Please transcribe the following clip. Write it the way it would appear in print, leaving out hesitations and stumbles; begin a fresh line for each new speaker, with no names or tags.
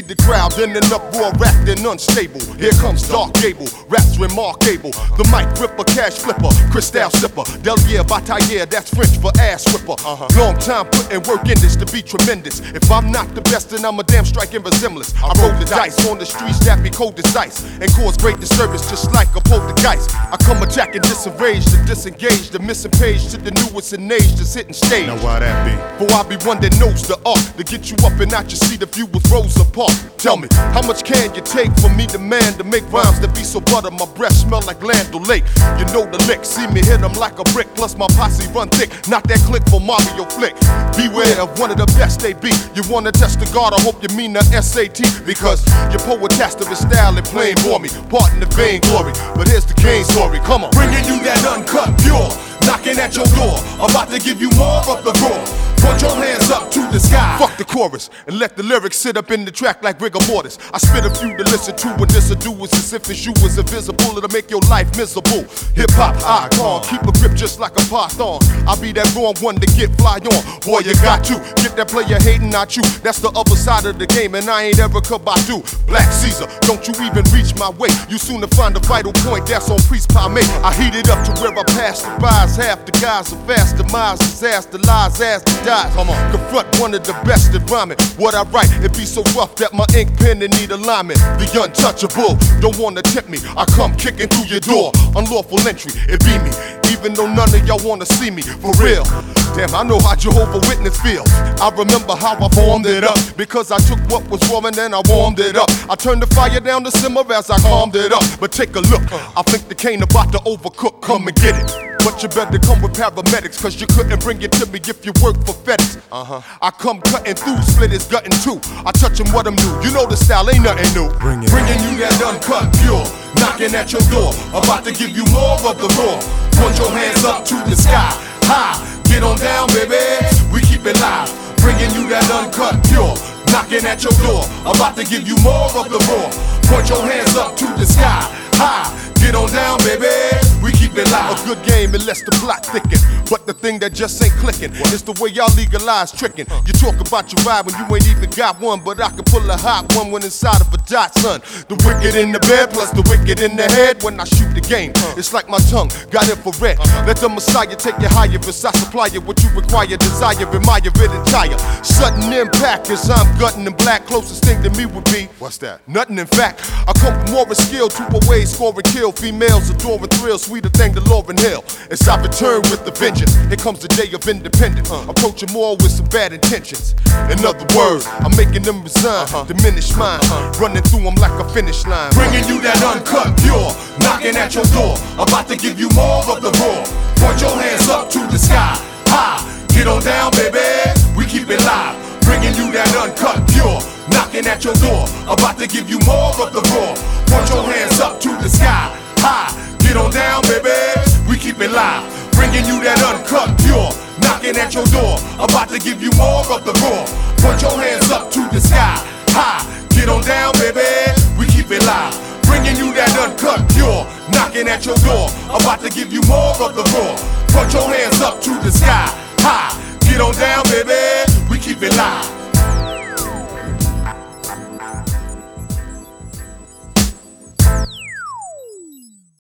lead the crowd in an uproar, wrapped and unstable. Here comes Dark Gable, raps remarkable. The mic gripper, cash flipper, crystal sipper. Delier, bataille, that's French for ass whipper. Long time putting work in this to be tremendous. If I'm not the best, then I'm a damn striking resemblance. I roll the dice on the streets that be cold as ice and cause great disturbance just like a poltergeist. I come attacking, disarranged to disengage the missing page to the newest in age that's hitting stage.
Now why that be?
For I be one that knows the art to get you up and out your seat if you was rows apart. Tell me, how much can you take from me, the man, to make rhymes that be so butter my breath smell like Land O'Lake? You know the lick, see me hit 'em like a brick, plus my posse run thick, not that click for Mario flick. Beware of one of the best they be. You wanna test the guard, I hope you mean the SAT, because your poetaster is style and plain bore me. Pardon the vain glory, but here's the Kane story, come on. Bringing you that uncut pure, knocking at your door, about to give you more of the raw. Put your hands up to the sky. Fuck the chorus and let the lyrics sit up in the track like rigor mortis. I spit a few to listen to when this a do is as if it's you was invisible. It'll make your life miserable. Hip hop icon, keep a grip just like a python. I'll be that wrong one to get fly on. Boy, you got to get that player hating, not you. That's the other side of the game, and I ain't ever Kabadu. Black Caesar, don't you even reach my way. You soon to find the vital point that's on Priest Palme. I heat it up to where I pass the buys. Half the guys are fast, the minds is ass, the lies as the die. Come on, confront one of the best at rhyming. What I write, it be so rough that my ink pen and need alignment. The untouchable, don't wanna tip me. I come kicking through your door, unlawful entry, it be me. Even though none of y'all wanna see me, for real. Damn, I know how Jehovah Witness feels. I remember how I formed it up, because I took what was raw and then I warmed it up. I turned the fire down to simmer as I calmed it up. But take a look, I think the cane about to overcook, come and get it. But you better come with paramedics, cause you couldn't bring it to me if you work for FedEx. I come cutting through, split his gut in two. I touch him what I'm new, you know the style ain't nothing new. Bringing you that uncut pure, knocking at your door, about to give you more of the raw. Put your hands up to the sky, high, get on down baby, we keep it live. Bringing you that uncut pure, knocking at your door, about to give you more of the raw. Put your hands up to the sky, high, get on down baby, we keep it live. A good game unless the plot thicken, but the thing that just ain't clicking is the way y'all legalize tricking. You talk about your ride when you ain't even got one, but I can pull a hot one when inside of a dot, son. The wicked in the bed plus the wicked in the head when I shoot the game. It's like my tongue got infrared. Let the Messiah take you higher, as I supply you what you require, desire, admire it entire. Sudden impact as I'm gutting in black. Closest thing to me would be, what's that? Nothing in fact. I come with more of skill, two away, score and kill. Females adoring thrill, sweeter thing to Lauryn Hill. As I return with the vengeance, here comes the day of independence. Approaching more with some bad intentions. In other words, I'm making them resign, diminish mine, running through them like a finish line. Bringing you that uncut pure, knocking at your door, about to give you more of the raw. Point your hands up to the sky, high, get on down baby, we keep it live. Bringing you that uncut pure, knocking at your door, about to give you more of the raw. Point your hands up to the sky, high, get on down baby, we keep it live. Bringing you that uncut pure, knocking at your door, about to give you more of the raw. Put your hands up to the sky, high, get on down baby, we keep it live. Bringing you that uncut pure, knocking at your door, about to give you more of the raw. Put your hands up to the sky, high, get on down baby, we keep it live.